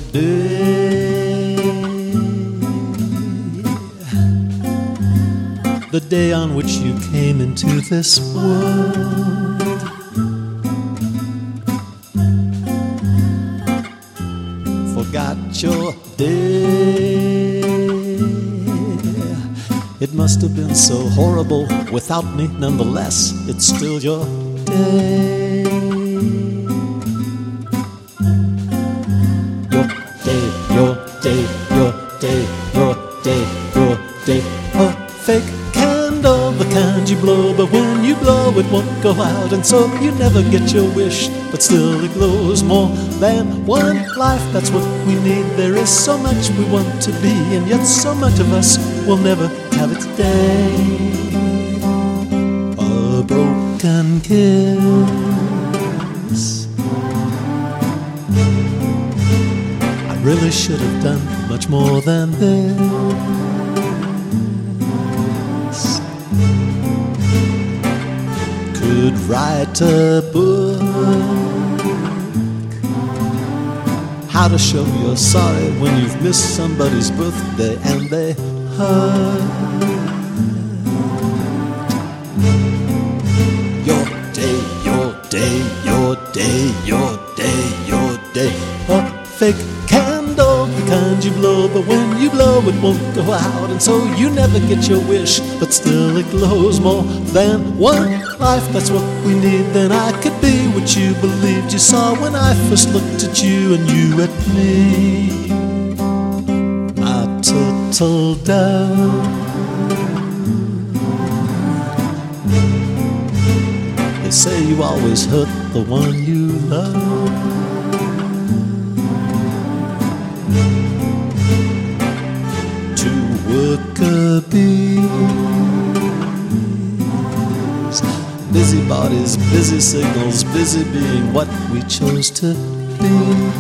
day, the day on which you came into this world. Forgot your day. It must have been so horrible without me. Nonetheless, it's still your day. Your day, your day, your day, your day. A fake candle, the kind you blow, but when you blow it won't go out, and so you never get your wish, but still it glows more than one life. That's what we need. There is so much we want to be, and yet so much of us will never have its day. A broken kiss. I really should have done much more than this. Could write a book, how to show you're sorry when you've missed somebody's birthday and they hurt. Your day, your day, your day, your day, your day. A fake candle, the kind you blow, but when you blow it won't go out, and so you never get your wish, but still it glows more than one life. That's what we need. Then I could be what you believed you saw when I first looked at you and you at me. My total doubt. They say you always hurt the one you love. Worker bees, busy bodies, busy signals, busy being what we chose to be.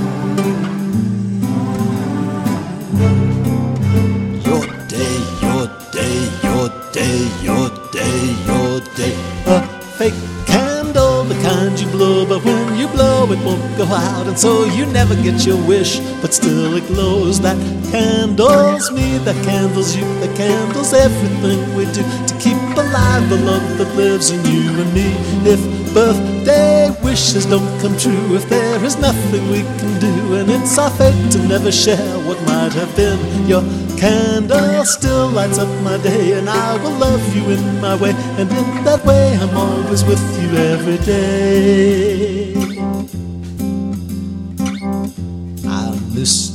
Your day, your day, your day, your day, your day. A fake candle, the kind you blow, but when you blow it won't go out, and so you never get your wish, but still it glows. That candles me, that candles you, that candles everything we do to keep alive the love that lives in you and me. If birthday wishes don't come true, if there is nothing we can do, and it's our fate to never share what might have been, your candle still lights up my day, and I will love you in my way, and in that way I'm always with you every day. I miss